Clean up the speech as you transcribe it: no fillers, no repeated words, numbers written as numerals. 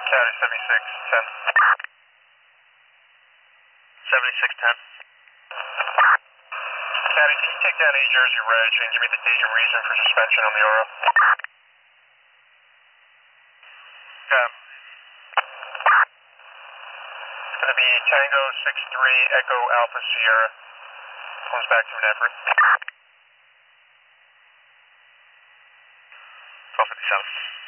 County 7610. 7610. County, can you take down New Jersey Reg and give me the date and reason for suspension on the Oro? It's going to be Tango 63 Echo Alpha Sierra. Comes back to an effort. 1257.